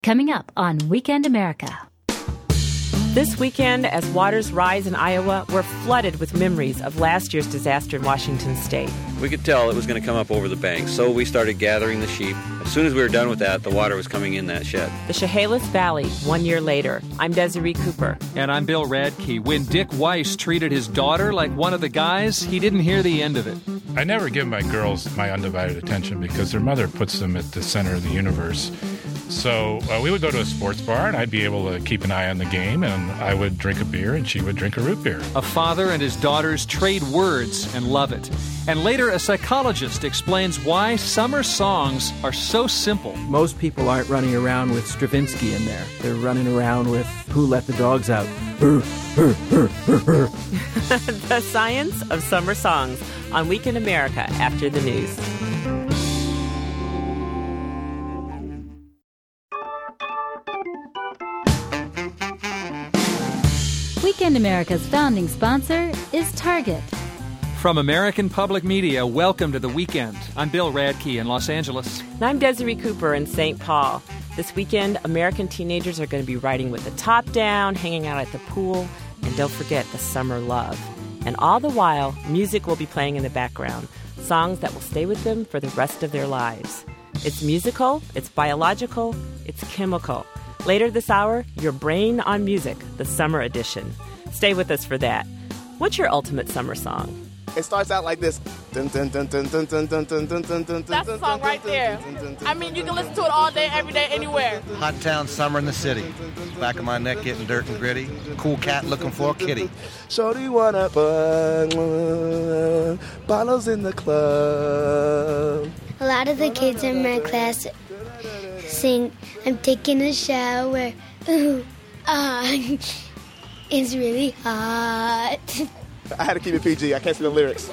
Coming up on Weekend America. This weekend, as waters rise in Iowa, we're flooded with memories of last year's disaster in Washington State. We could tell it was going to come up over the bank, so we started gathering the sheep. As soon as we were done with that, the water was coming in that shed. The Chehalis Valley, 1 year later. I'm Desiree Cooper. And I'm Bill Radke. When Dick Weiss treated his daughter like one of the guys, he didn't hear the end of it. I never give my girls my undivided attention because their mother puts them at the center of the universe. So we would go to a sports bar, and I'd be able to keep an eye on the game, and I would drink a beer, and she would drink a root beer. A father and his daughters trade words and love it. And later, a psychologist explains why summer songs are so simple. Most people aren't running around with Stravinsky in there. They're running around with Who Let the Dogs Out. The Science of Summer Songs on Weekend America after the news. Weekend America's founding sponsor is Target. From American Public Media, welcome to The Weekend. I'm Bill Radke in Los Angeles. And I'm Desiree Cooper in St. Paul. This weekend, American teenagers are going to be riding with the top down, hanging out at the pool, and don't forget the summer love. And all the while, music will be playing in the background, songs that will stay with them for the rest of their lives. It's musical, it's biological, it's chemical. Later this hour, Your Brain on Music, the summer edition. Stay with us for that. What's your ultimate summer song? It starts out like this. That's the song right there. I mean, you can listen to it all day, every day, anywhere. Hot town summer in the city. Back of my neck getting dirt and gritty. Cool cat looking for a kitty. Shorty wanna put bottles in the club. A lot of the kids in my class sing, I'm taking a shower. Ooh, it's really hot. I had to keep it PG. I can't see the lyrics.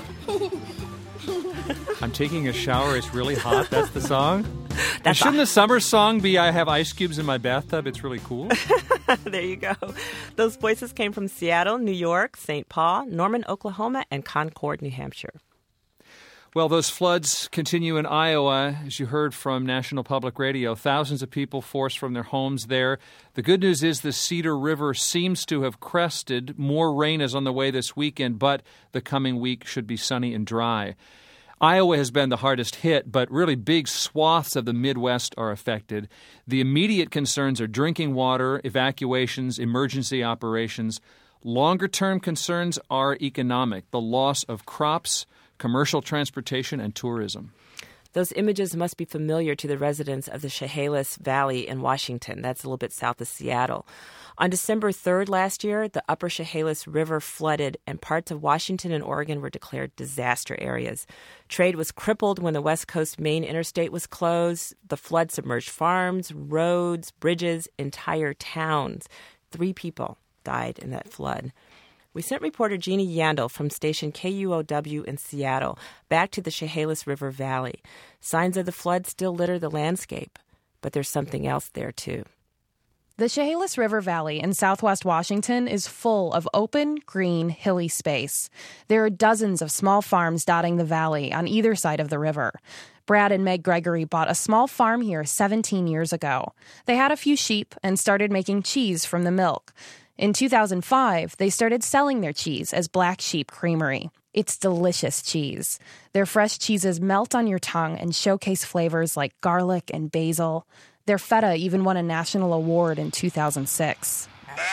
I'm taking a shower. It's really hot. That's the song? Shouldn't the summer song be I have ice cubes in my bathtub? It's really cool. There you go. Those voices came from Seattle, New York, St. Paul, Norman, Oklahoma, and Concord, New Hampshire. Well, those floods continue in Iowa, as you heard from National Public Radio. Thousands of people forced from their homes there. The good news is the Cedar River seems to have crested. More rain is on the way this weekend, but the coming week should be sunny and dry. Iowa has been the hardest hit, but really big swaths of the Midwest are affected. The immediate concerns are drinking water, evacuations, emergency operations. Longer-term concerns are economic, the loss of crops, commercial transportation, and tourism. Those images must be familiar to the residents of the Chehalis Valley in Washington. That's a little bit south of Seattle. On December 3rd last year, the upper Chehalis River flooded and parts of Washington and Oregon were declared disaster areas. Trade was crippled when the West Coast main interstate was closed. The flood submerged farms, roads, bridges, entire towns. 3 people died in that flood. We sent reporter Jeannie Yandel from station KUOW in Seattle back to the Chehalis River Valley. Signs of the flood still litter the landscape, but there's something else there, too. The Chehalis River Valley in southwest Washington is full of open, green, hilly space. There are dozens of small farms dotting the valley on either side of the river. Brad and Meg Gregory bought a small farm here 17 years ago. They had a few sheep and started making cheese from the milk. In 2005, they started selling their cheese as Black Sheep Creamery. It's delicious cheese. Their fresh cheeses melt on your tongue and showcase flavors like garlic and basil. Their feta even won a national award in 2006.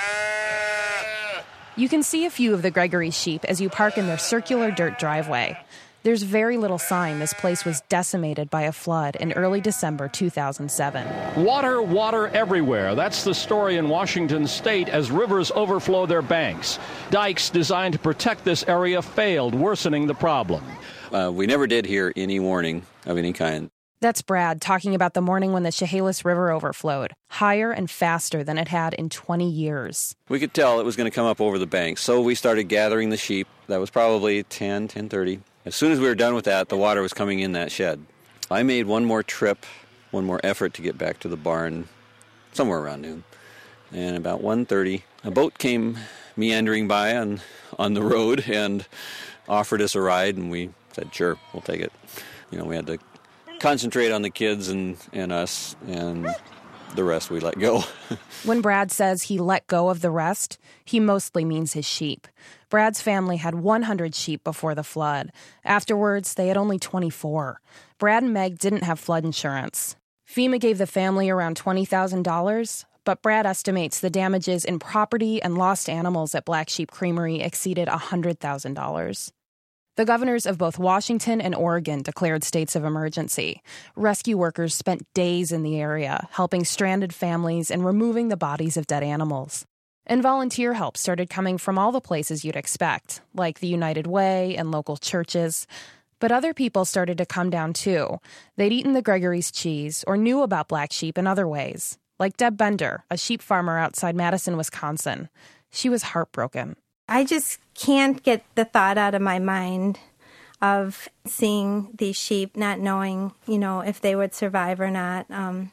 You can see a few of the Gregory sheep as you park in their circular dirt driveway. There's very little sign this place was decimated by a flood in early December 2007. Water everywhere. That's the story in Washington state as rivers overflow their banks. Dikes designed to protect this area failed, worsening the problem. We never did hear any warning of any kind. That's Brad talking about the morning when the Chehalis River overflowed, higher and faster than it had in 20 years. We could tell it was going to come up over the bank, so we started gathering the sheep. That was probably 10:30. As soon as we were done with that, the water was coming in that shed. I made one more trip, one more effort to get back to the barn, somewhere around noon. And about 1:30, a boat came meandering by on the road and offered us a ride, and we said, sure, we'll take it. We had to concentrate on the kids and us, and the rest we let go. When Brad says he let go of the rest, he mostly means his sheep. Brad's family had 100 sheep before the flood. Afterwards, they had only 24. Brad and Meg didn't have flood insurance. FEMA gave the family around $20,000, but Brad estimates the damages in property and lost animals at Black Sheep Creamery exceeded $100,000. The governors of both Washington and Oregon declared states of emergency. Rescue workers spent days in the area, helping stranded families and removing the bodies of dead animals. And volunteer help started coming from all the places you'd expect, like the United Way and local churches. But other people started to come down too. They'd eaten the Gregory's cheese or knew about black sheep in other ways, like Deb Bender, a sheep farmer outside Madison, Wisconsin. She was heartbroken. I just can't get the thought out of my mind of seeing these sheep, not knowing, if they would survive or not.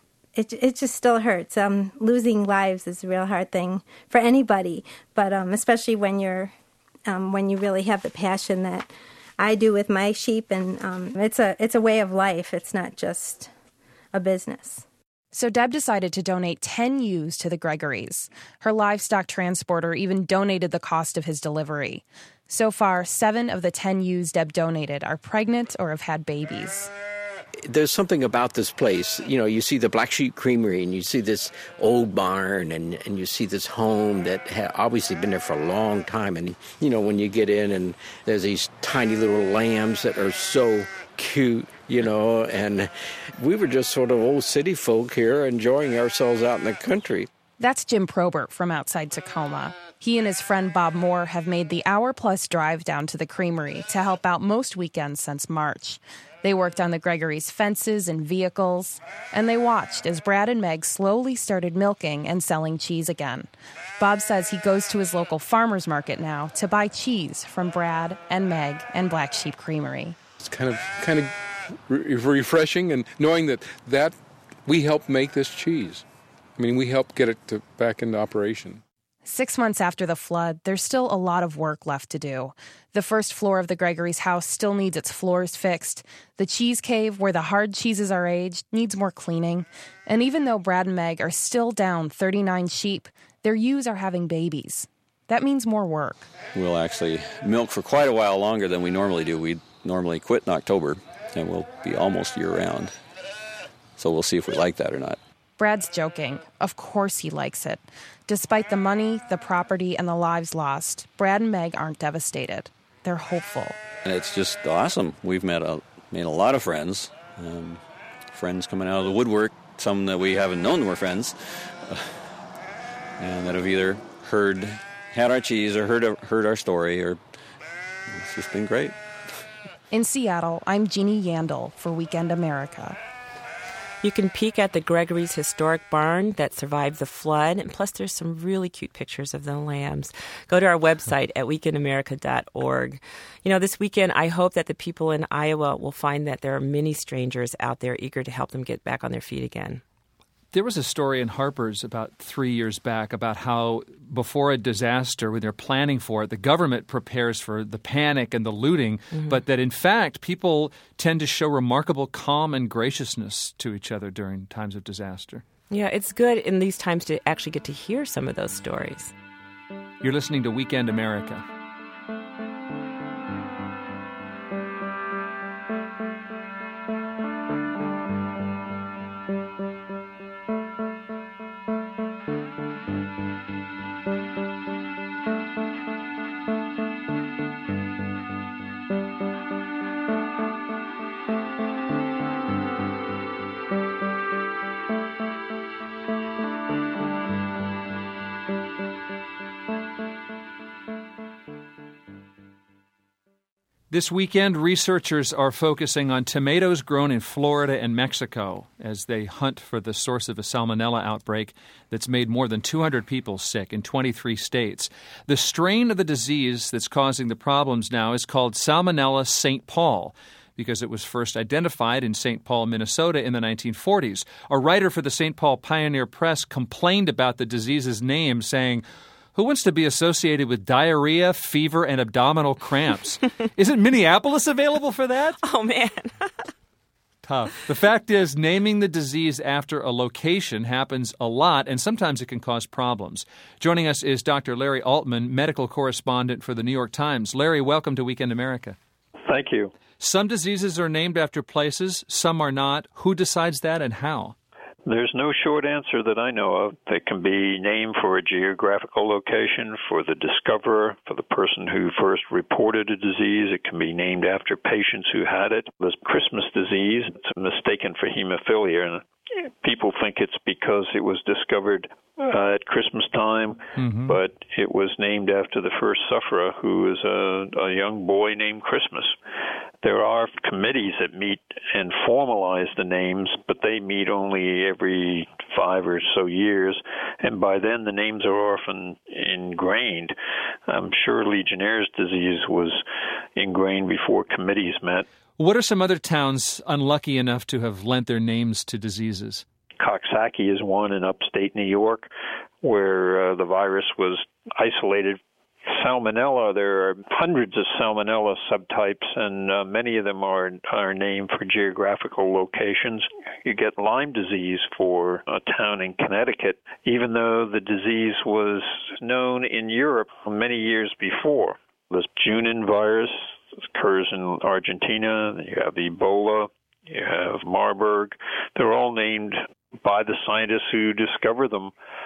It just still hurts. Losing lives is a real hard thing for anybody, but especially when you really have the passion that I do with my sheep, and it's a way of life. It's not just a business. So Deb decided to donate 10 ewes to the Gregorys. Her livestock transporter even donated the cost of his delivery. So far, 7 of the 10 ewes Deb donated are pregnant or have had babies. There's something about this place. You see the Black Sheep Creamery, and you see this old barn, and you see this home that had obviously been there for a long time. And, when you get in, and there's these tiny little lambs that are so cute, and we were just sort of old city folk here enjoying ourselves out in the country. That's Jim Probert from outside Tacoma. He and his friend Bob Moore have made the hour-plus drive down to the creamery to help out most weekends since March. They worked on the Gregory's fences and vehicles, and they watched as Brad and Meg slowly started milking and selling cheese again. Bob says he goes to his local farmer's market now to buy cheese from Brad and Meg and Black Sheep Creamery. It's kind of refreshing, and knowing that we helped make this cheese. We helped get it back into operation. 6 months after the flood, there's still a lot of work left to do. The first floor of the Gregory's house still needs its floors fixed. The cheese cave, where the hard cheeses are aged, needs more cleaning. And even though Brad and Meg are still down 39 sheep, their ewes are having babies. That means more work. We'll actually milk for quite a while longer than we normally do. We normally quit in October, and we'll be almost year-round. So we'll see if we like that or not. Brad's joking. Of course he likes it. Despite the money, the property, and the lives lost, Brad and Meg aren't devastated. They're hopeful. And it's just awesome. We've made a lot of friends. Friends coming out of the woodwork, some that we haven't known were friends, and that have either had our cheese or heard our story, or it's just been great. In Seattle, I'm Jeannie Yandel for Weekend America. You can peek at the Gregory's historic barn that survived the flood, and plus there's some really cute pictures of the lambs. Go to our website at weekendamerica.org. This weekend, I hope that the people in Iowa will find that there are many strangers out there eager to help them get back on their feet again. There was a story in Harper's about 3 years back about how before a disaster, when they're planning for it, the government prepares for the panic and the looting, but that in fact people tend to show remarkable calm and graciousness to each other during times of disaster. Yeah, it's good in these times to actually get to hear some of those stories. You're listening to Weekend America. This weekend, researchers are focusing on tomatoes grown in Florida and Mexico as they hunt for the source of a salmonella outbreak that's made more than 200 people sick in 23 states. The strain of the disease that's causing the problems now is called Salmonella St. Paul, because it was first identified in St. Paul, Minnesota in the 1940s. A writer for the St. Paul Pioneer Press complained about the disease's name, saying, "Who wants to be associated with diarrhea, fever, and abdominal cramps? Isn't Minneapolis available for that?" Oh, man. Tough. The fact is, naming the disease after a location happens a lot, and sometimes it can cause problems. Joining us is Dr. Larry Altman, medical correspondent for the New York Times. Larry, welcome to Weekend America. Thank you. Some diseases are named after places, some are not. Who decides that and how? There's no short answer that I know of. They can be named for a geographical location, for the discoverer, for the person who first reported a disease. It can be named after patients who had it. The Christmas disease, it's mistaken for hemophilia, and people think it's because it was discovered at Christmas time, but it was named after the first sufferer, who was a young boy named Christmas. There are committees that meet and formalize the names, but they meet only every 5 or so years, and by then the names are often ingrained. I'm sure Legionnaire's disease was ingrained before committees met. What are some other towns unlucky enough to have lent their names to diseases? Coxsackie is one in upstate New York where the virus was isolated. Salmonella, there are hundreds of Salmonella subtypes, and many of them are named for geographical locations. You get Lyme disease for a town in Connecticut, even though the disease was known in Europe many years before. The Junin virus occurs in Argentina. You have Ebola. You have Marburg. They're all named by the scientists who discover them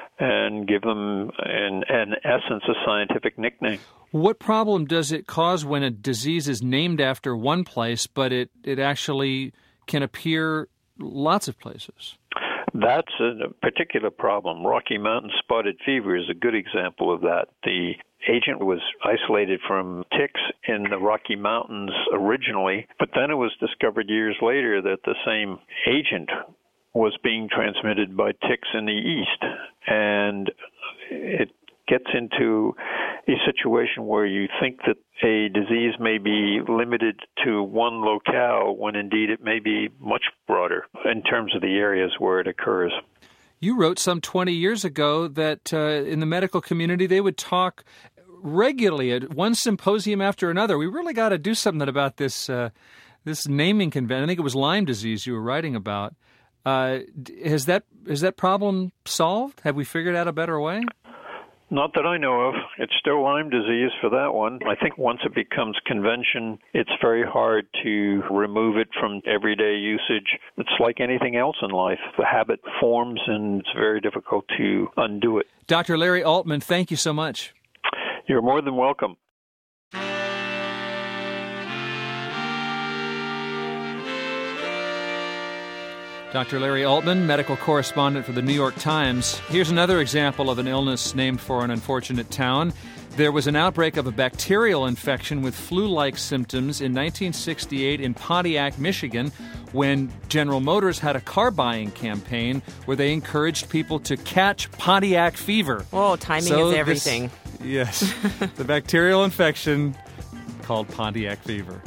and give them, in essence, a scientific nickname. What problem does it cause when a disease is named after one place, but it actually can appear lots of places? That's a particular problem. Rocky Mountain spotted fever is a good example of that. The agent was isolated from ticks in the Rocky Mountains originally, but then it was discovered years later that the same agent was being transmitted by ticks in the east. And it gets into a situation where you think that a disease may be limited to one locale when indeed it may be much broader in terms of the areas where it occurs. You wrote some 20 years ago that in the medical community they would talk regularly at one symposium after another. We really got to do something about this naming convention. I think it was Lyme disease you were writing about. Has that problem solved? Have we figured out a better way? Not that I know of. It's still Lyme disease for that one. I think once it becomes convention, it's very hard to remove it from everyday usage. It's like anything else in life. The habit forms, and it's very difficult to undo it. Dr. Larry Altman, thank you so much. You're more than welcome. Dr. Larry Altman, medical correspondent for the New York Times. Here's another example of an illness named for an unfortunate town. There was an outbreak of a bacterial infection with flu-like symptoms in 1968 in Pontiac, Michigan, when General Motors had a car buying campaign where they encouraged people to catch Pontiac fever. Oh, timing is everything. Yes. The bacterial infection called Pontiac fever.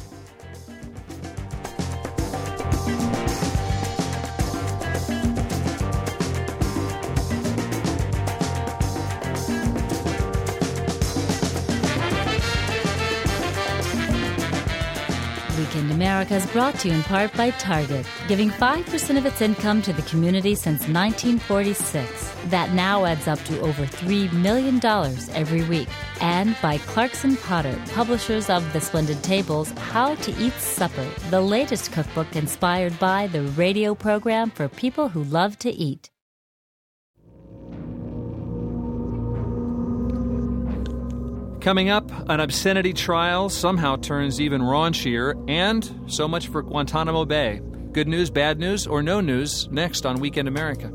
Weekend America is brought to you in part by Target, giving 5% of its income to the community since 1946. That now adds up to over $3 million every week. And by Clarkson Potter, publishers of The Splendid Tables, How to Eat Supper, the latest cookbook inspired by the radio program for people who love to eat. Coming up, an obscenity trial somehow turns even raunchier, and so much for Guantanamo Bay. Good news, bad news, or no news, next on Weekend America.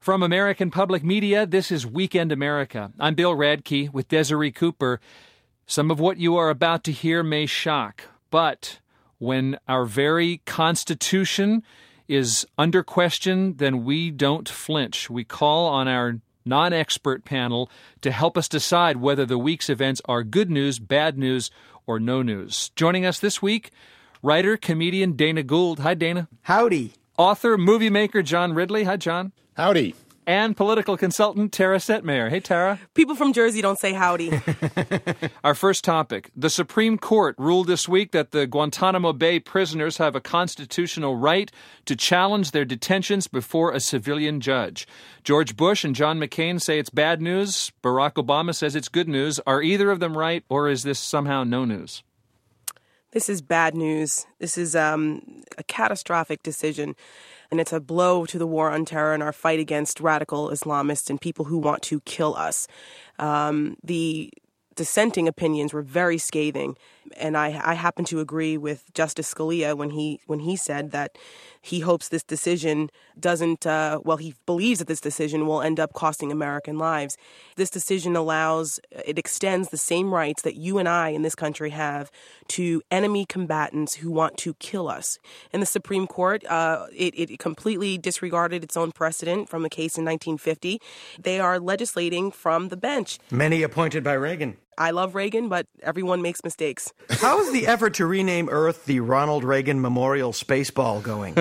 From American Public Media, this is Weekend America. I'm Bill Radke with Desiree Cooper. Some of what you are about to hear may shock, but when our very Constitution is under question, then we don't flinch. We call on our non-expert panel to help us decide whether the week's events are good news, bad news, or no news. Joining us this week, writer, comedian Dana Gould. Hi, Dana. Howdy. Author, movie maker John Ridley. Hi, John. Howdy. And political consultant Tara Setmayer. Hey, Tara. People from Jersey don't say howdy. Our first topic. The Supreme Court ruled this week that the Guantanamo Bay prisoners have a constitutional right to challenge their detentions before a civilian judge. George Bush and John McCain say it's bad news. Barack Obama says it's good news. Are either of them right, or is this somehow no news? This is bad news. This is a catastrophic decision, and it's a blow to the war on terror and our fight against radical Islamists and people who want to kill us. The dissenting opinions were very scathing, and I happen to agree with Justice Scalia when he said that he hopes this decision doesn't, he believes that this decision will end up costing American lives. This decision it extends the same rights that you and I in this country have to enemy combatants who want to kill us. In the Supreme Court, it completely disregarded its own precedent from the case in 1950. They are legislating from the bench. Many appointed by Reagan. I love Reagan, but everyone makes mistakes. How is the effort to rename Earth the Ronald Reagan Memorial Spaceball going?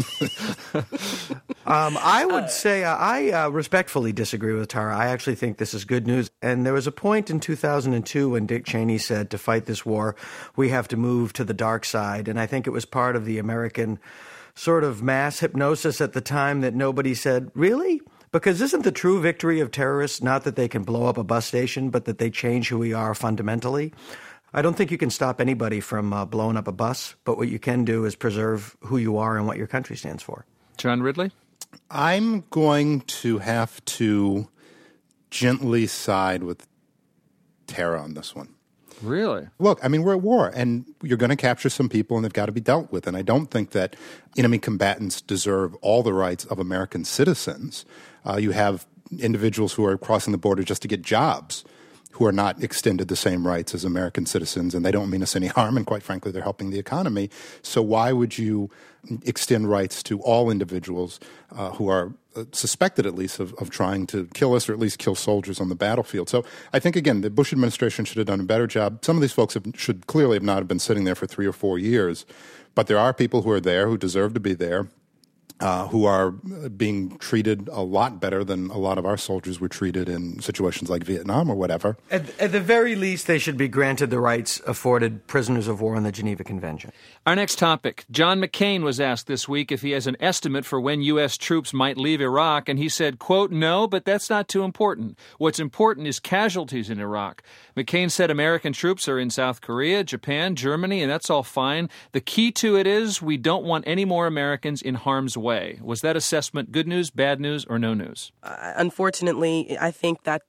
I would say I respectfully disagree with Tara. I actually think this is good news. And there was a point in 2002 when Dick Cheney said, to fight this war, we have to move to the dark side. And I think it was part of the American sort of mass hypnosis at the time that nobody said, really? Because isn't the true victory of terrorists not that they can blow up a bus station, but that they change who we are fundamentally? I don't think you can stop anybody from blowing up a bus, but what you can do is preserve who you are and what your country stands for. John Ridley? I'm going to have to gently side with Tara on this one. Really? Look, I mean, we're at war, and you're going to capture some people, and they've got to be dealt with. And I don't think that enemy combatants deserve all the rights of American citizens. You have individuals who are crossing the border just to get jobs who are not extended the same rights as American citizens, and they don't mean us any harm, and quite frankly, they're helping the economy. So why would you extend rights to all individuals who are suspected, at least, of trying to kill us or at least kill soldiers on the battlefield? So I think, again, the Bush administration should have done a better job. Some of these folks should clearly not have been sitting there for 3 or 4 years, but there are people who are there who deserve to be there. Who are being treated a lot better than a lot of our soldiers were treated in situations like Vietnam or whatever. At the very least, they should be granted the rights afforded prisoners of war in the Geneva Convention. Our next topic. John McCain was asked this week if he has an estimate for when U.S. troops might leave Iraq, and he said, quote, no, but that's not too important. What's important is casualties in Iraq. McCain said American troops are in South Korea, Japan, Germany, and that's all fine. The key to it is we don't want any more Americans in harm's way. Was that assessment good news, bad news, or no news? Unfortunately, I think that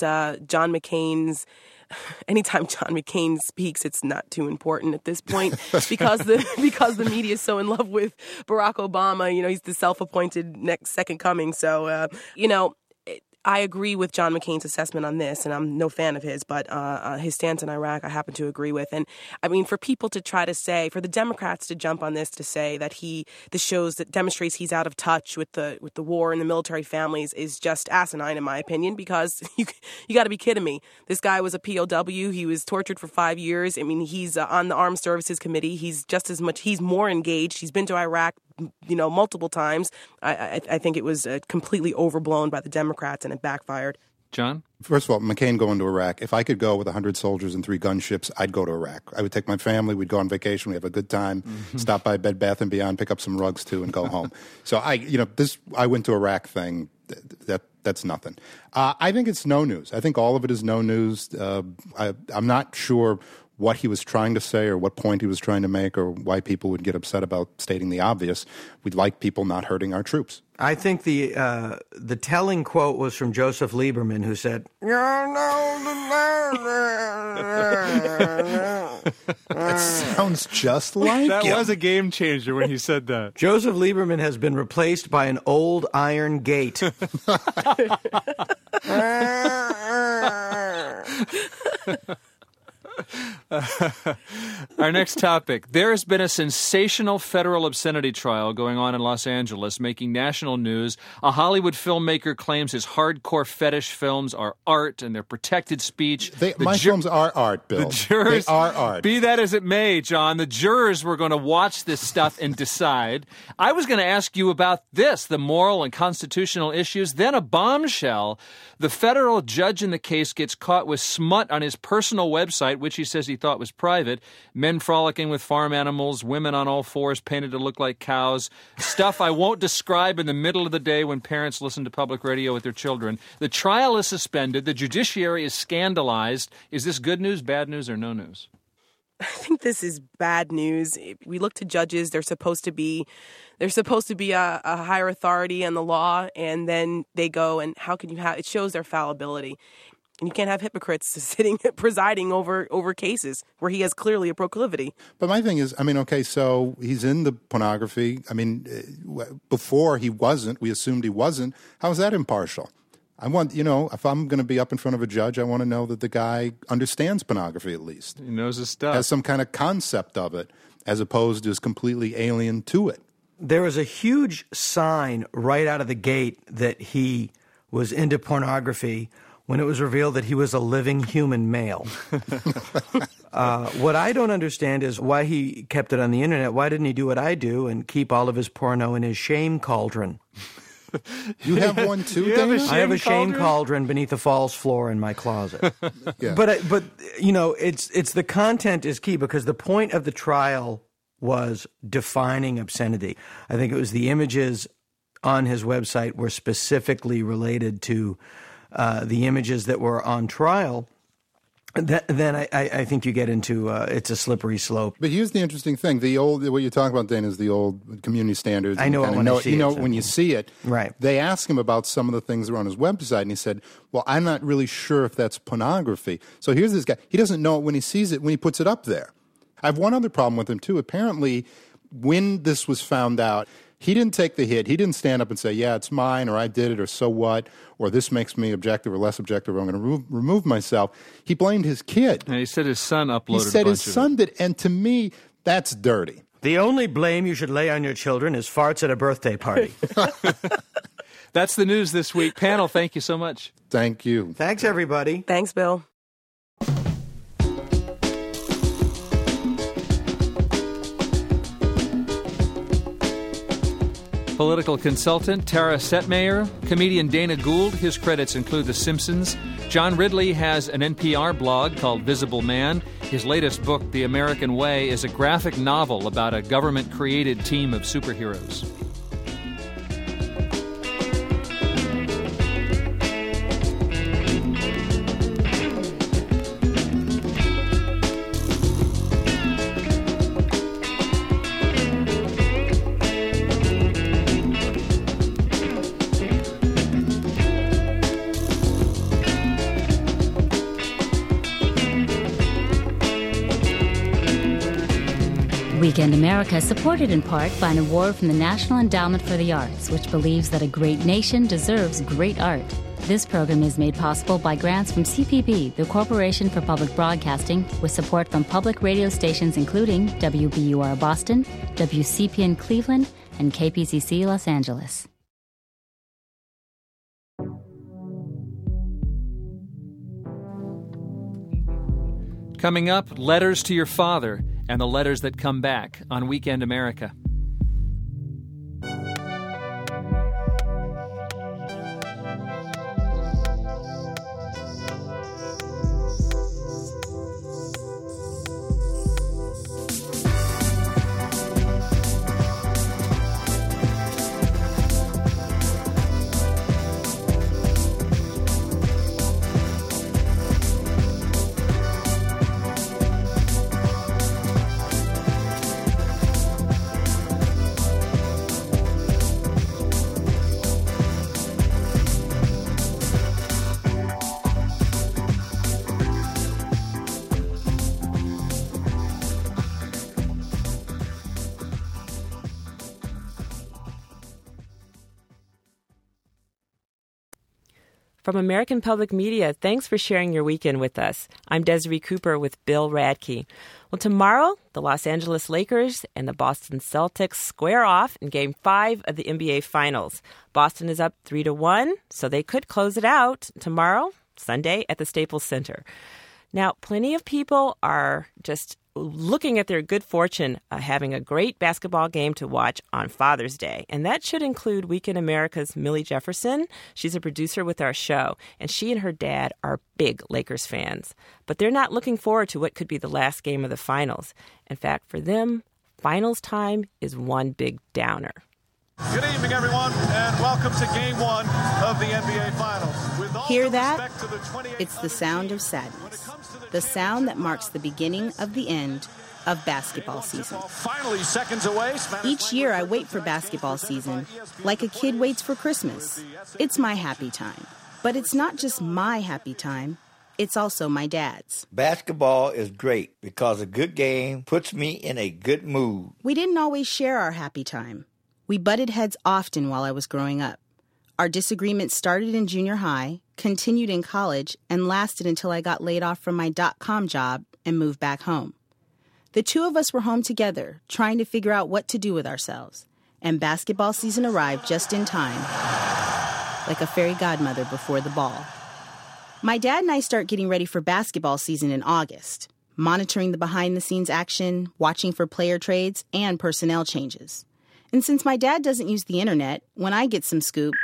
anytime John McCain speaks, it's not too important at this point because the media is so in love with Barack Obama. You know, he's the self-appointed next second coming. So, I agree with John McCain's assessment on this, and I'm no fan of his, but his stance in Iraq I happen to agree with. And I mean, for people to try to say, for the Democrats to jump on this to say that demonstrates he's out of touch with the war and the military families is just asinine in my opinion, because you got to be kidding me. This guy was a POW. He was tortured for 5 years. I mean, he's on the Armed Services Committee. He's more engaged. He's been to Iraq, multiple times. I think it was completely overblown by the Democrats, and it backfired. John? First of all, McCain going to Iraq. If I could go with 100 soldiers and 3 gunships, I'd go to Iraq. I would take my family. We'd go on vacation. We'd have a good time. Stop by Bed Bath & Beyond, pick up some rugs too, and go home. So I went to Iraq thing. That's nothing. I think it's no news. I think all of it is no news. I'm not sure what he was trying to say or what point he was trying to make or why people would get upset about stating the obvious. We'd like people not hurting our troops. I think the telling quote was from Joseph Lieberman, who said, That sounds just like that him. was a game changer when he said that. Joseph Lieberman has been replaced by an old iron gate. Our next topic. There has been a sensational federal obscenity trial going on in Los Angeles, making national news. A Hollywood filmmaker claims his hardcore fetish films are art and they're protected speech. My films are art, Bill. The jurors, they are art. Be that as it may, John, the jurors were going to watch this stuff and decide. I was going to ask you about this, the moral and constitutional issues, then a bombshell. The federal judge in the case gets caught with smut on his personal website, which he says he thought was private. Men frolicking with farm animals, women on all fours painted to look like cows. Stuff I won't describe in the middle of the day when parents listen to public radio with their children. The trial is suspended. The judiciary is scandalized. Is this good news, bad news, or no news? I think this is bad news. We look to judges. They're supposed to be a higher authority in the law, and then they go, and how can you have it? Shows their fallibility. And you can't have hypocrites presiding over cases where he has clearly a proclivity. But my thing is, so he's in the pornography. Before he wasn't, we assumed he wasn't. How is that impartial? I want, if I'm going to be up in front of a judge, I want to know that the guy understands pornography at least. He knows his stuff. Has some kind of concept of it, as opposed to is completely alien to it. There was a huge sign right out of the gate that he was into pornography when it was revealed that he was a living human male. What I don't understand is why he kept it on the internet. Why didn't he do what I do and keep all of his porno in his shame cauldron? You have one too, Dana? I have a shame cauldron beneath the false floor in my closet. Yeah. But it's the content is key, because the point of the trial was defining obscenity. I think it was the images on his website were specifically related to the images that were on trial. Then I think you get into it's a slippery slope. But here's the interesting thing: what you're talking about, Dan, is the old community standards. I know it when I see it. When you see it, right? They asked him about some of the things that were on his website, and he said, "Well, I'm not really sure if that's pornography." So here's this guy; he doesn't know it when he sees it, when he puts it up there. I have one other problem with him too. Apparently, when this was found out, he didn't take the hit. He didn't stand up and say, "Yeah, it's mine," or "I did it," or "So what," or "This makes me objective or less objective," or "I'm going to remove myself." He blamed his kid. And he said his son uploaded. He said his of son did, and to me, that's dirty. The only blame you should lay on your children is farts at a birthday party. That's the news this week. Panel, thank you so much. Thank you. Thanks, everybody. Thanks, Bill. Political consultant Tara Setmayer, comedian Dana Gould. His credits include The Simpsons. John Ridley has an NPR blog called Visible Man. His latest book, The American Way, is a graphic novel about a government-created team of superheroes. Weekend America is supported in part by an award from the National Endowment for the Arts, which believes that a great nation deserves great art. This program is made possible by grants from CPB, the Corporation for Public Broadcasting, with support from public radio stations including WBUR Boston, WCPN Cleveland, and KPCC Los Angeles. Coming up, letters to your father and the letters that come back on Weekend America. From American Public Media, thanks for sharing your weekend with us. I'm Desiree Cooper with Bill Radke. Well, tomorrow, the Los Angeles Lakers and the Boston Celtics square off in Game 5 of the NBA Finals. Boston is up 3-1, so they could close it out tomorrow, Sunday, at the Staples Center. Now, plenty of people are just looking at their good fortune having a great basketball game to watch on Father's Day. And that should include Weekend America's Millie Jefferson. She's a producer with our show, and she and her dad are big Lakers fans. But they're not looking forward to what could be the last game of the finals. In fact, for them, finals time is one big downer. Good evening, everyone, and welcome to Game 1 of the NBA Finals. Hear that? It's the sound of sadness. The sound that marks the beginning of the end of basketball season. Finally, seconds away. Each year I wait for basketball season like a kid waits for Christmas. It's my happy time. But it's not just my happy time. It's also my dad's. Basketball is great because a good game puts me in a good mood. We didn't always share our happy time. We butted heads often while I was growing up. Our disagreements started in junior high, continued in college, and lasted until I got laid off from my .com job and moved back home. The two of us were home together, trying to figure out what to do with ourselves. And basketball season arrived just in time, like a fairy godmother before the ball. My dad and I start getting ready for basketball season in August, monitoring the behind-the-scenes action, watching for player trades, and personnel changes. And since my dad doesn't use the internet, when I get some scoop,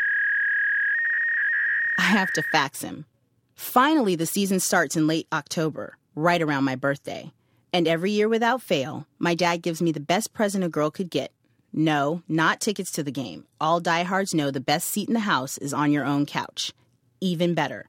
I have to fax him. Finally, the season starts in late October, right around my birthday. And every year without fail, my dad gives me the best present a girl could get. No, not tickets to the game. All diehards know the best seat in the house is on your own couch. Even better,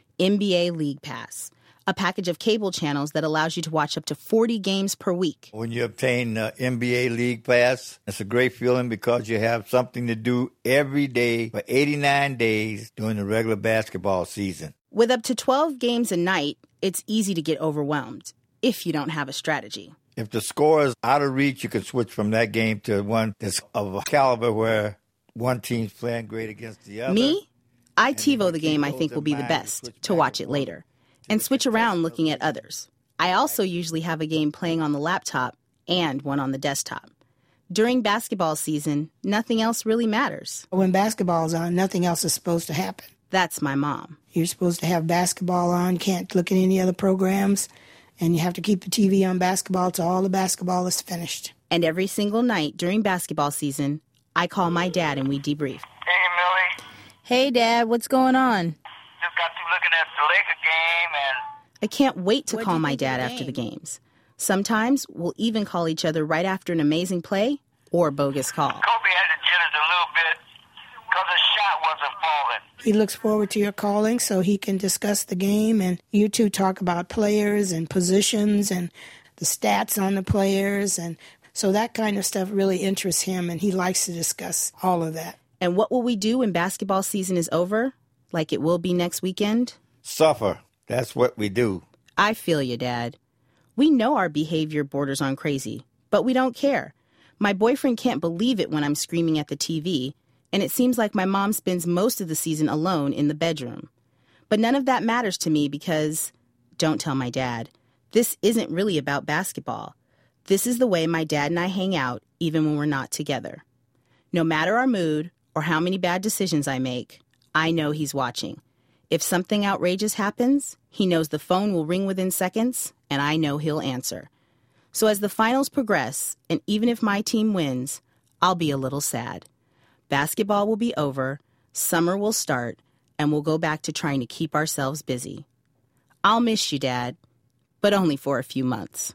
NBA League Pass, a package of cable channels that allows you to watch up to 40 games per week. When you obtain NBA League Pass, it's a great feeling because you have something to do every day for 89 days during the regular basketball season. With up to 12 games a night, it's easy to get overwhelmed if you don't have a strategy. If the score is out of reach, you can switch from that game to one that's of a caliber where one team's playing great against the other. Me? I TiVo the game I think will be the best to watch it later, and switch around looking at others. I also usually have a game playing on the laptop and one on the desktop. During basketball season, nothing else really matters. When basketball's on, nothing else is supposed to happen. That's my mom. You're supposed to have basketball on, can't look at any other programs, and you have to keep the TV on basketball till all the basketball is finished. And every single night during basketball season, I call my dad and we debrief. Hey, Millie. Hey, Dad, what's going on? Just got through looking at the Laker game and... I can't wait to call my dad after the games. Sometimes we'll even call each other right after an amazing play or a bogus call. Kobe had the jitters a little bit because the shot wasn't falling. He looks forward to your calling so he can discuss the game, and you two talk about players and positions and the stats on the players, and so that kind of stuff really interests him, and he likes to discuss all of that. And what will we do when basketball season is over, like it will be next weekend? Suffer. That's what we do. I feel you, Dad. We know our behavior borders on crazy, but we don't care. My boyfriend can't believe it when I'm screaming at the TV, and it seems like my mom spends most of the season alone in the bedroom. But none of that matters to me because, don't tell my dad, this isn't really about basketball. This is the way my dad and I hang out even when we're not together. No matter our mood or how many bad decisions I make, I know he's watching. If something outrageous happens, he knows the phone will ring within seconds, and I know he'll answer. So as the finals progress, and even if my team wins, I'll be a little sad. Basketball will be over, summer will start, and we'll go back to trying to keep ourselves busy. I'll miss you, Dad, but only for a few months.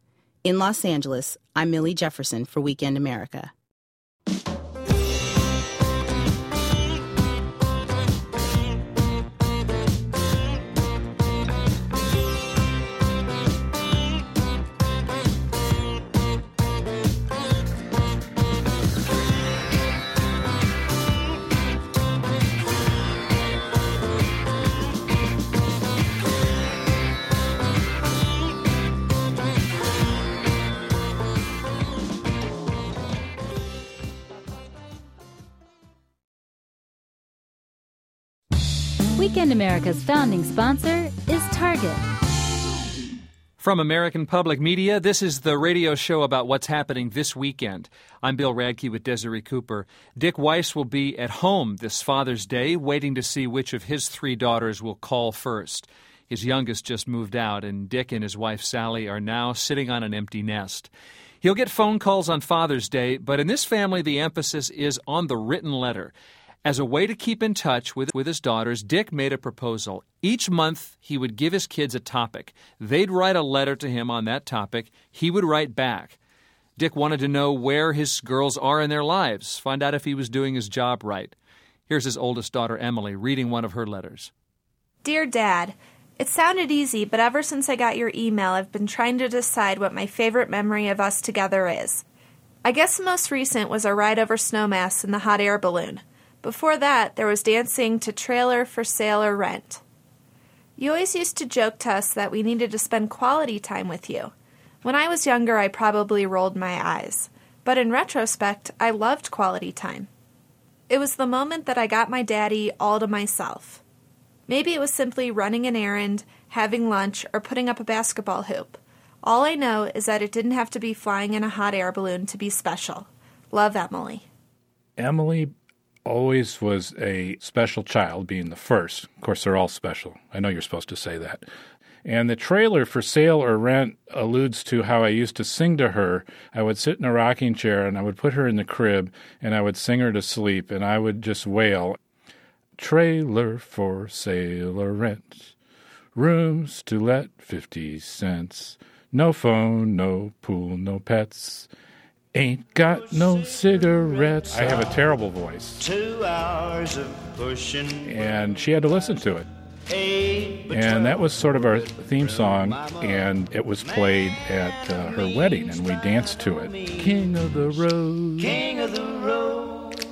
In Los Angeles, I'm Millie Jefferson for Weekend America. Weekend America's founding sponsor is Target. From American Public Media, this is the radio show about what's happening this weekend. I'm Bill Radke with Desiree Cooper. Dick Weiss will be at home this Father's Day, waiting to see which of his 3 daughters will call first. His youngest just moved out, and Dick and his wife Sally are now sitting on an empty nest. He'll get phone calls on Father's Day, but in this family the emphasis is on the written letter. As a way to keep in touch with his daughters, Dick made a proposal. Each month, he would give his kids a topic. They'd write a letter to him on that topic. He would write back. Dick wanted to know where his girls are in their lives, find out if he was doing his job right. Here's his oldest daughter, Emily, reading one of her letters. Dear Dad, it sounded easy, but ever since I got your email, I've been trying to decide what my favorite memory of us together is. I guess the most recent was our ride over Snowmass in the hot air balloon. Before that, there was dancing to Trailer for Sale or Rent. You always used to joke to us that we needed to spend quality time with you. When I was younger, I probably rolled my eyes. But in retrospect, I loved quality time. It was the moment that I got my daddy all to myself. Maybe it was simply running an errand, having lunch, or putting up a basketball hoop. All I know is that it didn't have to be flying in a hot air balloon to be special. Love, Emily. Emily always was a special child, being the first. Of course, they're all special. I know you're supposed to say that. And the Trailer for Sale or Rent alludes to how I used to sing to her. I would sit in a rocking chair and I would put her in the crib and I would sing her to sleep and I would just wail, Trailer for Sale or Rent, rooms to let 50 cents, no phone, no pool, no pets. Ain't got no cigarettes. I have a terrible voice. 2 hours of pushing. And she had to listen to it. And that was sort of our theme song, and it was played at her wedding, and we danced to it. King of the road. King of the road.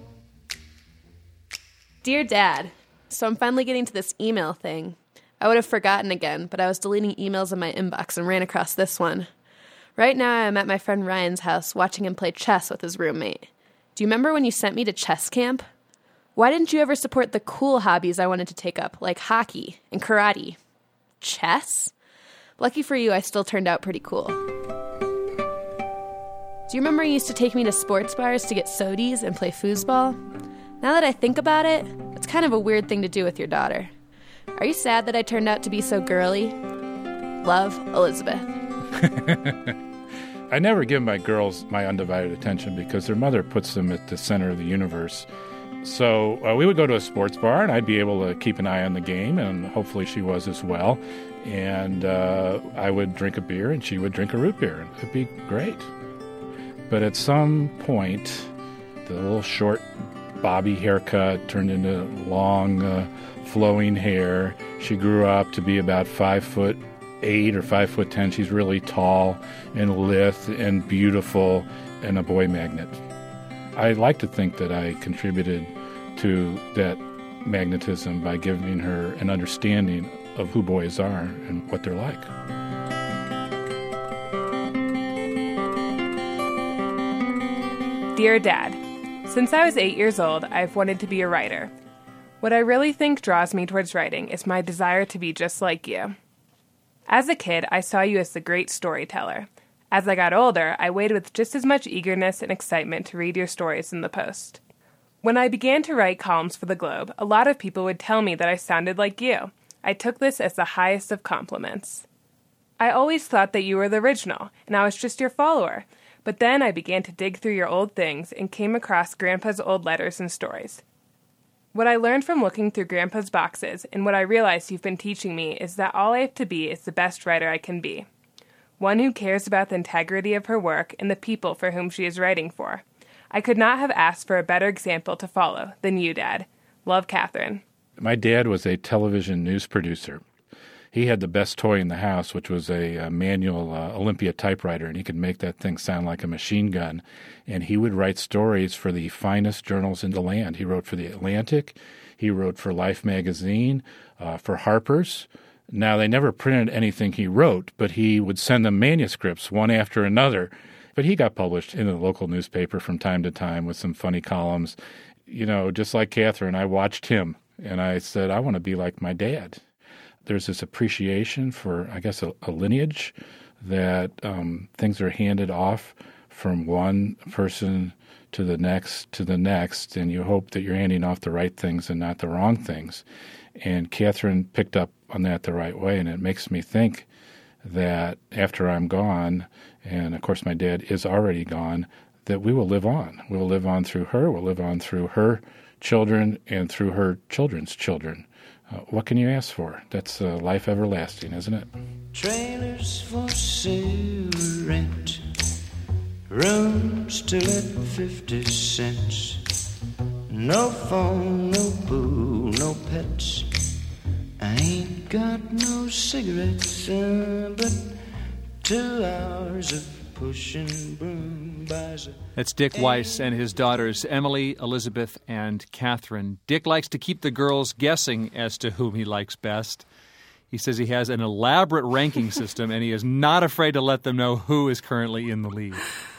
Dear Dad, so I'm finally getting to this email thing. I would have forgotten again, but I was deleting emails in my inbox and ran across this one. Right now I'm at my friend Ryan's house watching him play chess with his roommate. Do you remember when you sent me to chess camp? Why didn't you ever support the cool hobbies I wanted to take up, like hockey and karate? Chess? Lucky for you, I still turned out pretty cool. Do you remember you used to take me to sports bars to get sodies and play foosball? Now that I think about it, it's kind of a weird thing to do with your daughter. Are you sad that I turned out to be so girly? Love, Elizabeth. I never give my girls my undivided attention because their mother puts them at the center of the universe. So we would go to a sports bar, and I'd be able to keep an eye on the game, and hopefully she was as well. And I would drink a beer, and she would drink a root beer. And it'd be great. But at some point, the little short bobby haircut turned into long flowing hair. She grew up to be about 5'8" or 5'10". She's really tall and lithe and beautiful and a boy magnet. I like to think that I contributed to that magnetism by giving her an understanding of who boys are and what they're like. Dear Dad, since I was 8 years old, I've wanted to be a writer. What I really think draws me towards writing is my desire to be just like you. As a kid, I saw you as the great storyteller. As I got older, I waited with just as much eagerness and excitement to read your stories in the Post. When I began to write columns for the Globe, a lot of people would tell me that I sounded like you. I took this as the highest of compliments. I always thought that you were the original, and I was just your follower. But then I began to dig through your old things and came across Grandpa's old letters and stories. What I learned from looking through Grandpa's boxes, and what I realized you've been teaching me, is that all I have to be is the best writer I can be. One who cares about the integrity of her work and the people for whom she is writing for. I could not have asked for a better example to follow than you, Dad. Love, Catherine. My dad was a television news producer. He had the best toy in the house, which was a manual Olympia typewriter, and he could make that thing sound like a machine gun. And he would write stories for the finest journals in the land. He wrote for The Atlantic. He wrote for Life magazine, for Harper's. Now, they never printed anything he wrote, but he would send them manuscripts one after another. But he got published in the local newspaper from time to time with some funny columns. You know, just like Catherine, I watched him And I said, I want to be like my dad. There's this appreciation for, I guess, a lineage that things are handed off from one person to the next, and you hope that you're handing off the right things and not the wrong things. And Catherine picked up on that the right way, and it makes me think that after I'm gone, and of course my dad is already gone, that we will live on. We'll live on through her. We'll live on through her children and through her children's children. What can you ask for? That's life everlasting, isn't it? Trailers for sale, rent, rooms still at 50 cents. No phone, no pool, no pets. I ain't got no cigarettes, but 2 hours of pushing broom buys a... That's Dick Weiss and his daughters, Emily, Elizabeth, and Catherine. Dick likes to keep the girls guessing as to whom he likes best. He says he has an elaborate ranking system, and he is not afraid to let them know who is currently in the lead.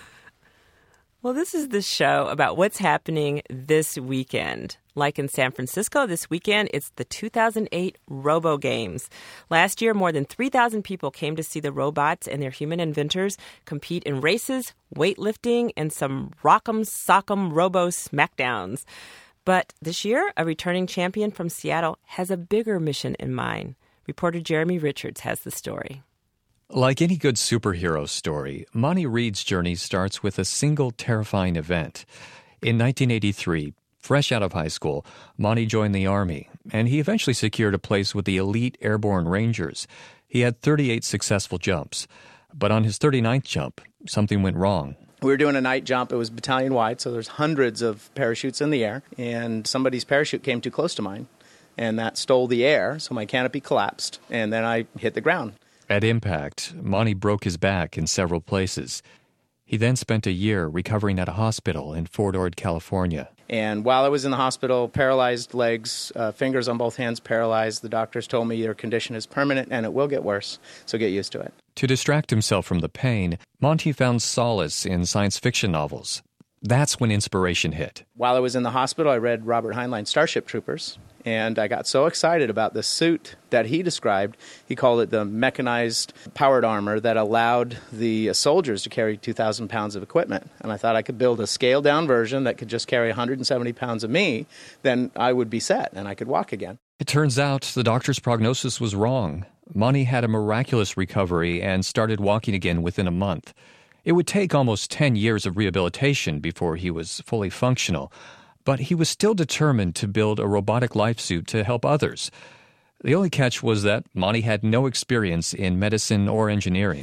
Well, this is the show about what's happening this weekend. Like in San Francisco this weekend, it's the 2008 Robo Games. Last year, more than 3,000 people came to see the robots and their human inventors compete in races, weightlifting, and some rock'em sock'em robo smackdowns. But this year, a returning champion from Seattle has a bigger mission in mind. Reporter Jeremy Richards has the story. Like any good superhero story, Monty Reed's journey starts with a single terrifying event. In 1983, fresh out of high school, Monty joined the Army, and he eventually secured a place with the elite Airborne Rangers. He had 38 successful jumps. But on his 39th jump, something went wrong. We were doing a night jump. It was battalion-wide, so there's hundreds of parachutes in the air, and somebody's parachute came too close to mine, and that stole the air, so my canopy collapsed, and then I hit the ground. At impact, Monty broke his back in several places. He then spent a year recovering at a hospital in Fort Ord, California. And while I was in the hospital, paralyzed legs, fingers on both hands paralyzed, the doctors told me your condition is permanent and it will get worse, so get used to it. To distract himself from the pain, Monty found solace in science fiction novels. That's when inspiration hit. While I was in the hospital, I read Robert Heinlein's Starship Troopers, and I got so excited about the suit that he described. He called it the mechanized powered armor that allowed the soldiers to carry 2,000 pounds of equipment. And I thought I could build a scaled-down version that could just carry 170 pounds of me. Then I would be set, and I could walk again. It turns out the doctor's prognosis was wrong. Monty had a miraculous recovery and started walking again within a month. It would take almost 10 years of rehabilitation before he was fully functional. But he was still determined to build a robotic life suit to help others. The only catch was that Monty had no experience in medicine or engineering.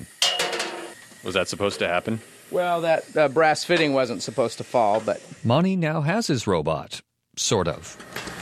Was that supposed to happen? Well, that brass fitting wasn't supposed to fall, but... Monty now has his robot. Sort of.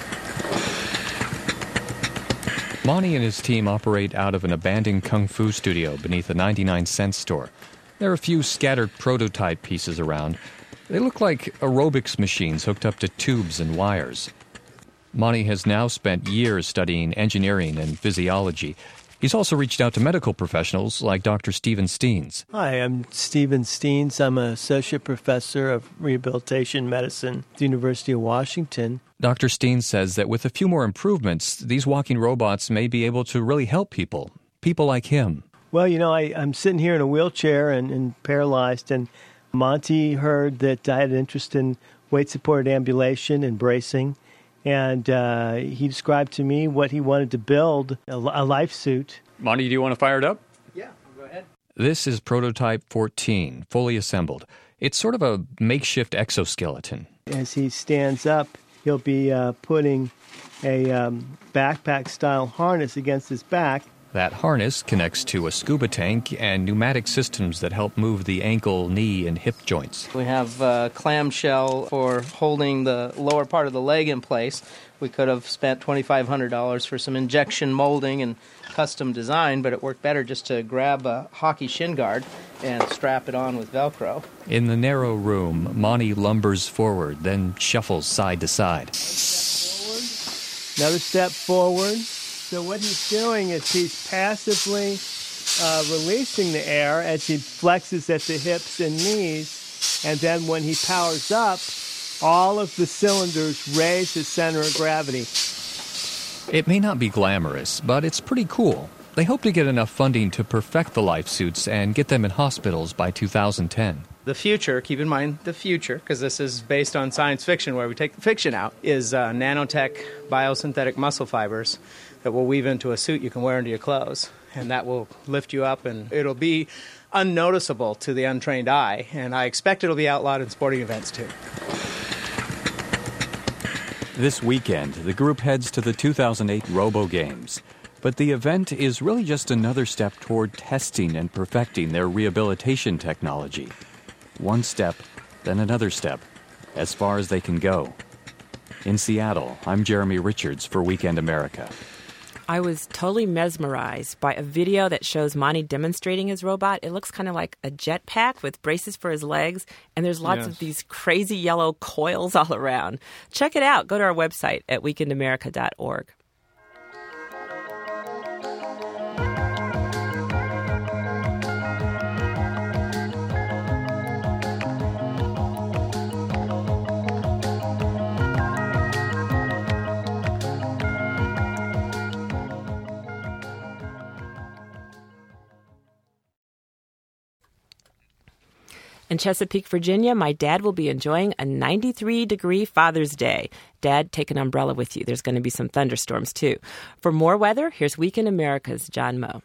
Monty and his team operate out of an abandoned kung fu studio beneath a 99-cent store. There are a few scattered prototype pieces around. They look like aerobics machines hooked up to tubes and wires. Monty has now spent years studying engineering and physiology. He's also reached out to medical professionals like Dr. Stephen Steens. Hi, I'm Stephen Steens. I'm an associate professor of rehabilitation medicine at the University of Washington. Dr. Steens says that with a few more improvements, these walking robots may be able to really help people like him. Well, you know, I'm sitting here in a wheelchair and paralyzed, and Monty heard that I had an interest in weight-supported ambulation and bracing, and he described to me what he wanted to build, a life suit. Monty, do you want to fire it up? Yeah, go ahead. This is Prototype 14, fully assembled. It's sort of a makeshift exoskeleton. As he stands up, he'll be putting a backpack-style harness against his back. That harness connects to a scuba tank and pneumatic systems that help move the ankle, knee, and hip joints. We have a clamshell for holding the lower part of the leg in place. We could have spent $2,500 for some injection molding and custom design, but it worked better just to grab a hockey shin guard and strap it on with Velcro. In the narrow room, Monty lumbers forward, then shuffles side to side. Another step forward. So what he's doing is he's passively releasing the air as he flexes at the hips and knees, and then when he powers up, all of the cylinders raise his center of gravity. It may not be glamorous, but it's pretty cool. They hope to get enough funding to perfect the life suits and get them in hospitals by 2010. The future, keep in mind the future, because this is based on science fiction where we take the fiction out, is nanotech biosynthetic muscle fibers that will weave into a suit you can wear into your clothes. And that will lift you up, and it'll be unnoticeable to the untrained eye. And I expect it'll be outlawed in sporting events, too. This weekend, the group heads to the 2008 Robo Games. But the event is really just another step toward testing and perfecting their rehabilitation technology. One step, then another step, as far as they can go. In Seattle, I'm Jeremy Richards for Weekend America. I was totally mesmerized by a video that shows Monty demonstrating his robot. It looks kind of like a jetpack with braces for his legs, and there's lots of these crazy yellow coils all around. Check it out. Go to our website at weekendamerica.org. In Chesapeake, Virginia, my dad will be enjoying a 93-degree Father's Day. Dad, take an umbrella with you. There's going to be some thunderstorms, too. For more weather, here's Weekend America's John Moe.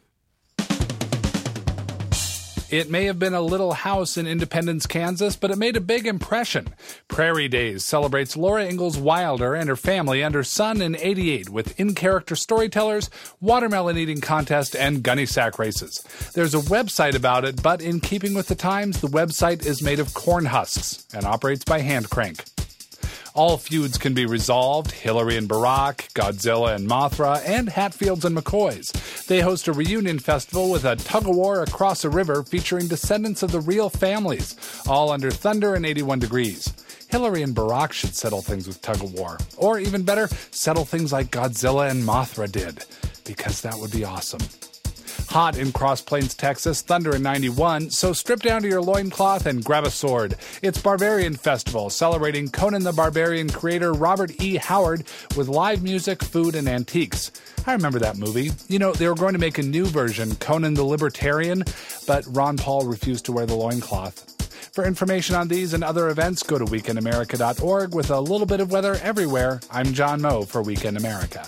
It may have been a little house in Independence, Kansas, but it made a big impression. Prairie Days celebrates Laura Ingalls Wilder and her family and her son in '88 with in-character storytellers, watermelon eating contest, and gunny sack races. There's a website about it, but in keeping with the times, the website is made of corn husks and operates by hand crank. All feuds can be resolved, Hillary and Barack, Godzilla and Mothra, and Hatfields and McCoys. They host a reunion festival with a tug-of-war across a river featuring descendants of the real families, all under thunder and 81 degrees. Hillary and Barack should settle things with tug-of-war. Or even better, settle things like Godzilla and Mothra did, because that would be awesome. Hot in Cross Plains, Texas, thunder in 91, so strip down to your loincloth and grab a sword. It's Barbarian Festival, celebrating Conan the Barbarian creator Robert E. Howard with live music, food, and antiques. I remember that movie. You know, they were going to make a new version, Conan the Libertarian, but Ron Paul refused to wear the loincloth. For information on these and other events, go to weekendamerica.org. With a little bit of weather everywhere, I'm John Moe for Weekend America.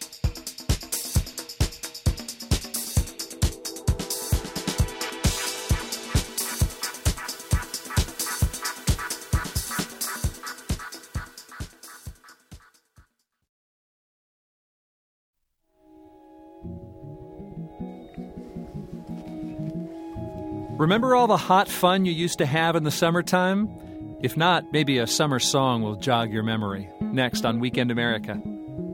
Remember all the hot fun you used to have in the summertime? If not, maybe a summer song will jog your memory. Next on Weekend America.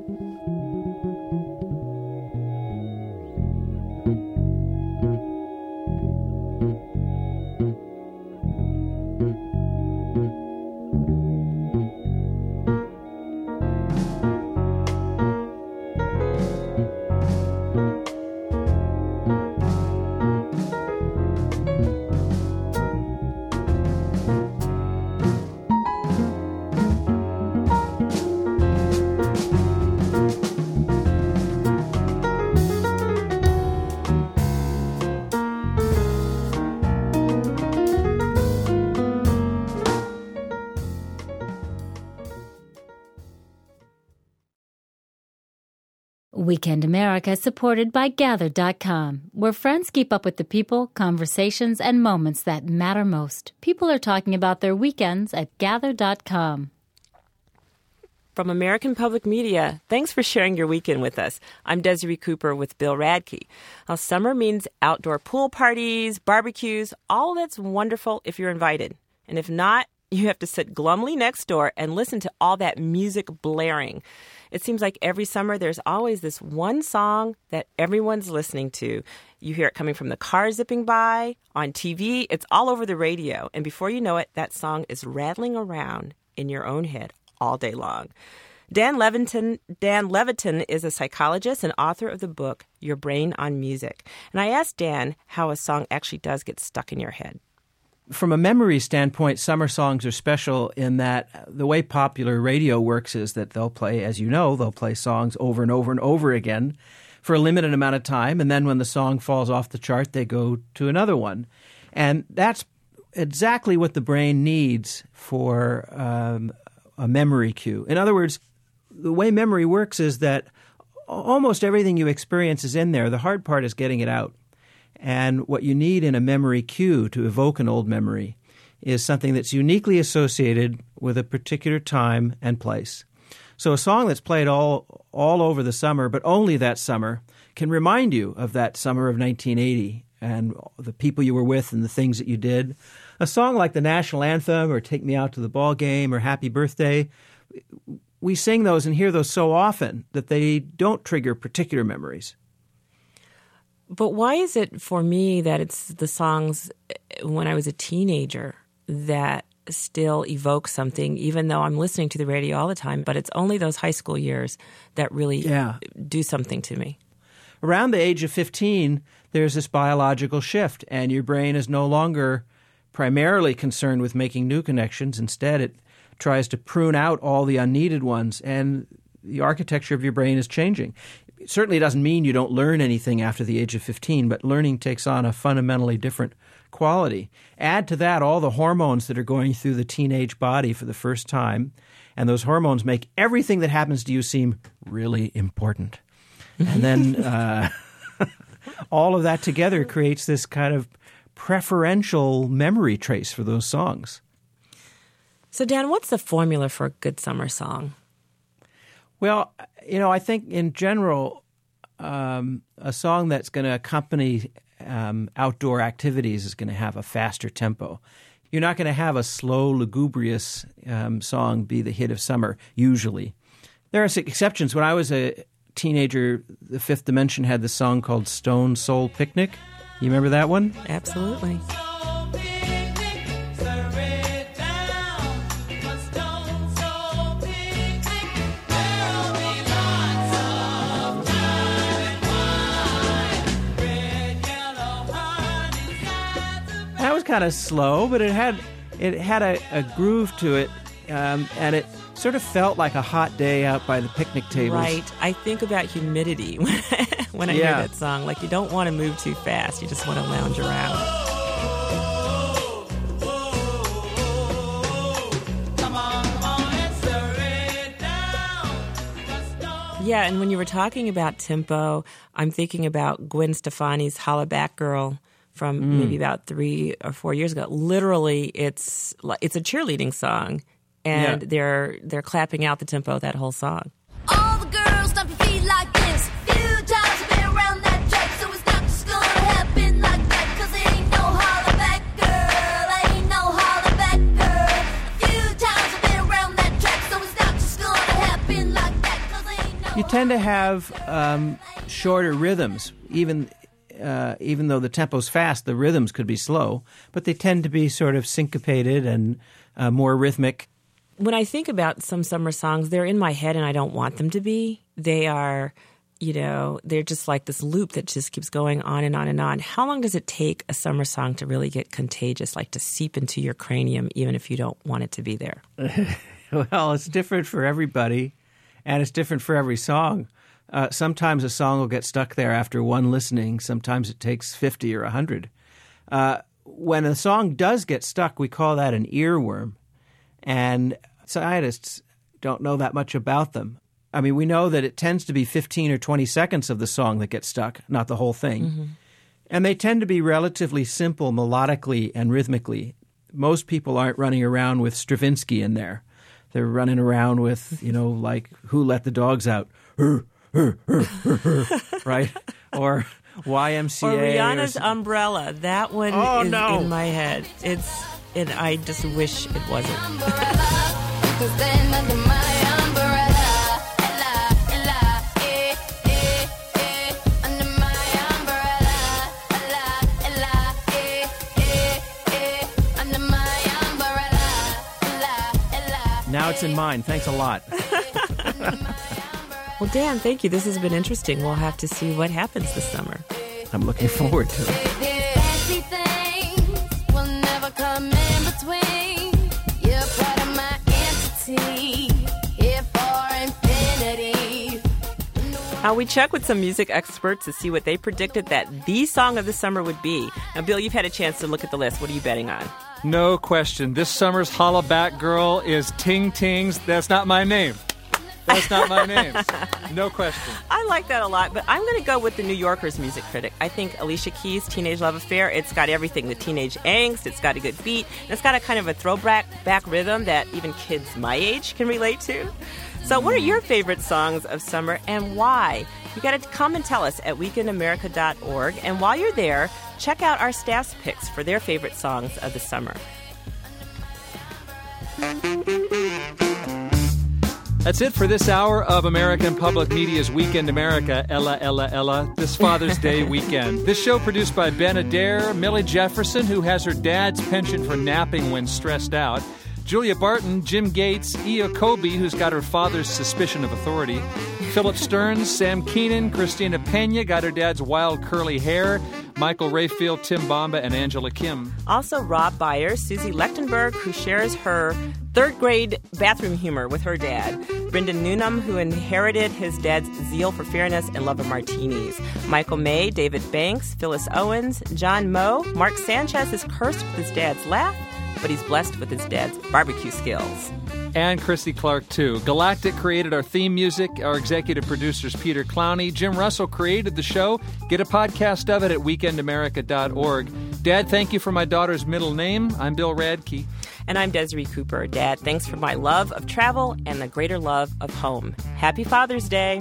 Weekend America is supported by Gather.com, where friends keep up with the people, conversations, and moments that matter most. People are talking about their weekends at Gather.com. From American Public Media, thanks for sharing your weekend with us. I'm Desiree Cooper with Bill Radke. Summer means outdoor pool parties, barbecues, all that's wonderful if you're invited. And if not, you have to sit glumly next door and listen to all that music blaring. It seems like every summer there's always this one song that everyone's listening to. You hear it coming from the car zipping by, on TV, it's all over the radio. And before you know it, that song is rattling around in your own head all day long. Dan Levitin is a psychologist and author of the book, Your Brain on Music. And I asked Dan how a song actually does get stuck in your head. From a memory standpoint, summer songs are special in that the way popular radio works is that they'll play, as you know, they'll play songs over and over and over again for a limited amount of time, and then when the song falls off the chart, they go to another one. And that's exactly what the brain needs for a memory cue. In other words, the way memory works is that almost everything you experience is in there. The hard part is getting it out. And what you need in a memory cue to evoke an old memory is something that's uniquely associated with a particular time and place. So a song that's played all over the summer, but only that summer, can remind you of that summer of 1980 and the people you were with and the things that you did. A song like the National Anthem or Take Me Out to the Ball Game or Happy Birthday, we sing those and hear those so often that they don't trigger particular memories. But why is it for me that it's the songs when I was a teenager that still evoke something, even though I'm listening to the radio all the time, but it's only those high school years that really do something to me? Around the age of 15, there's this biological shift, and your brain is no longer primarily concerned with making new connections. Instead, it tries to prune out all the unneeded ones, and the architecture of your brain is changing. It certainly doesn't mean you don't learn anything after the age of 15, but learning takes on a fundamentally different quality. Add to that all the hormones that are going through the teenage body for the first time, and those hormones make everything that happens to you seem really important. And then all of that together creates this kind of preferential memory trace for those songs. So, Dan, what's the formula for a good summer song? Well, I think in general, a song that's going to accompany outdoor activities is going to have a faster tempo. You're not going to have a slow, lugubrious song be the hit of summer, usually. There are exceptions. When I was a teenager, the Fifth Dimension had this song called Stone Soul Picnic. You remember that one? Absolutely. That was kind of slow, but it had a groove to it, and it sort of felt like a hot day out by the picnic tables. Right. I think about humidity when I hear that song. Like, you don't want to move too fast. You just want to lounge around. Yeah, and when you were talking about tempo, I'm thinking about Gwen Stefani's Holla Back Girl from maybe about 3 or 4 years ago. Literally, it's a cheerleading song, and they're clapping out the tempo that whole song. All the girls stomp your feet like this. Few times I've been around that track, so it's not just gonna happen like that. 'Cause it ain't no holla back girl, ain't no holla back girl. A few times I've been around that track, so it's not just gonna happen like that. 'Cause ain't no. You tend to have shorter rhythms, even though the tempo's fast, the rhythms could be slow, but they tend to be sort of syncopated and more rhythmic. When I think about some summer songs, they're in my head and I don't want them to be. They are, they're just like this loop that just keeps going on and on and on. How long does it take a summer song to really get contagious, like to seep into your cranium, even if you don't want it to be there? Well, it's different for everybody, and it's different for every song. Sometimes a song will get stuck there after one listening. Sometimes it takes 50 or 100. When a song does get stuck, we call that an earworm. And scientists don't know that much about them. I mean, we know that it tends to be 15 or 20 seconds of the song that gets stuck, not the whole thing. Mm-hmm. And they tend to be relatively simple melodically and rhythmically. Most people aren't running around with Stravinsky in there. They're running around with, like, Who Let the Dogs Out? Right? Or YMCA. Or Rihanna's Umbrella. That one is in my head. And I just wish it wasn't. Now it's in mine. Thanks a lot. Well, Dan, thank you. This has been interesting. We'll have to see what happens this summer. I'm looking forward to it. Fancy things will never come between. You're part of my entity. Here for infinity. We check with some music experts to see what they predicted that the song of the summer would be. Now, Bill, you've had a chance to look at the list. What are you betting on? No question. This summer's Holla Back Girl is Ting Ting's That's Not My Name. That's not my name. No question. I like that a lot, but I'm going to go with the New Yorker's music critic. I think Alicia Keys' Teenage Love Affair, it's got everything. The teenage angst, it's got a good beat, and it's got a kind of a throwback rhythm that even kids my age can relate to. So what are your favorite songs of summer and why? You got to come and tell us at weekendamerica.org. And while you're there, check out our staff's picks for their favorite songs of the summer. That's it for this hour of American Public Media's Weekend America, Ella, this Father's Day weekend. This show produced by Ben Adair, Millie Jefferson, who has her dad's penchant for napping when stressed out, Julia Barton, Jim Gates, Ia Kobe, who's got her father's suspicion of authority, Philip Stearns, Sam Keenan, Christina Pena, got her dad's wild curly hair, Michael Rayfield, Tim Bomba, and Angela Kim. Also Rob Byers, Susie Lechtenberg, who shares her third-grade bathroom humor with her dad, Brendan Newnham, who inherited his dad's zeal for fairness and love of martinis, Michael May, David Banks, Phyllis Owens, John Moe, Mark Sanchez is cursed with his dad's laugh, but he's blessed with his dad's barbecue skills. And Christy Clark, too. Galactic created our theme music. Our executive producer's Peter Clowney. Jim Russell created the show. Get a podcast of it at weekendamerica.org. Dad, thank you for my daughter's middle name. I'm Bill Radke. And I'm Desiree Cooper. Dad, thanks for my love of travel and the greater love of home. Happy Father's Day.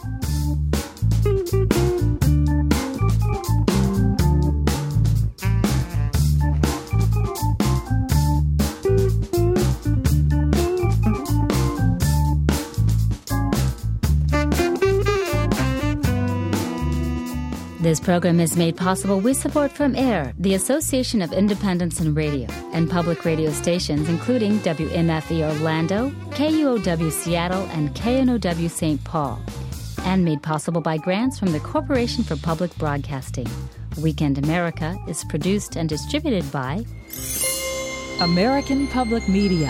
This program is made possible with support from AIR, the Association of Independents in Radio, and public radio stations including WMFE Orlando, KUOW Seattle, and KNOW St. Paul, and made possible by grants from the Corporation for Public Broadcasting. Weekend America is produced and distributed by American Public Media.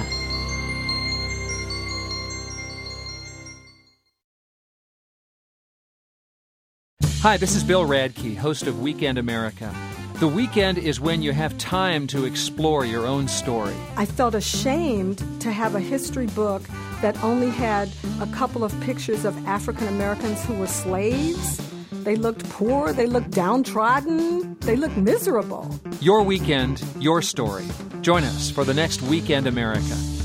Hi, this is Bill Radke, host of Weekend America. The weekend is when you have time to explore your own story. I felt ashamed to have a history book that only had a couple of pictures of African Americans who were slaves. They looked poor, they looked downtrodden, they looked miserable. Your weekend, your story. Join us for the next Weekend America.